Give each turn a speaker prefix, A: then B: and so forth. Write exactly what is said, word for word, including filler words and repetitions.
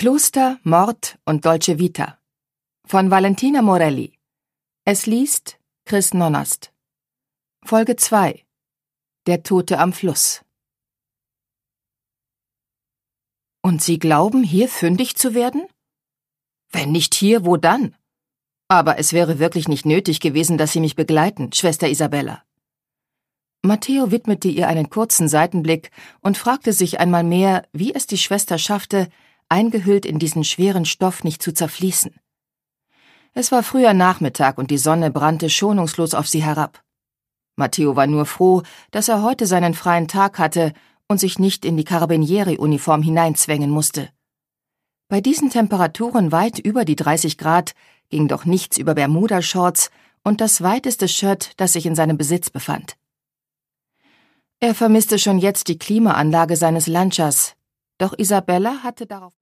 A: Kloster, Mord und Dolce Vita von Valentina Morelli. Es liest Chris Nonnast. Folge zwei. Der Tote am Fluss. Und Sie glauben, hier fündig zu werden? Wenn nicht hier, wo dann? Aber es wäre wirklich nicht nötig gewesen, dass Sie mich begleiten, Schwester Isabella. Matteo widmete ihr einen kurzen Seitenblick und fragte sich einmal mehr, wie es die Schwester schaffte, eingehüllt in diesen schweren Stoff nicht zu zerfließen. Es war früher Nachmittag und die Sonne brannte schonungslos auf sie herab. Matteo war nur froh, dass er heute seinen freien Tag hatte und sich nicht in die Carabinieri-Uniform hineinzwängen musste. Bei diesen Temperaturen weit über die dreißig Grad ging doch nichts über Bermuda-Shorts und das weiteste Shirt, das sich in seinem Besitz befand. Er vermisste schon jetzt die Klimaanlage seines Lanchas, doch Isabella hatte darauf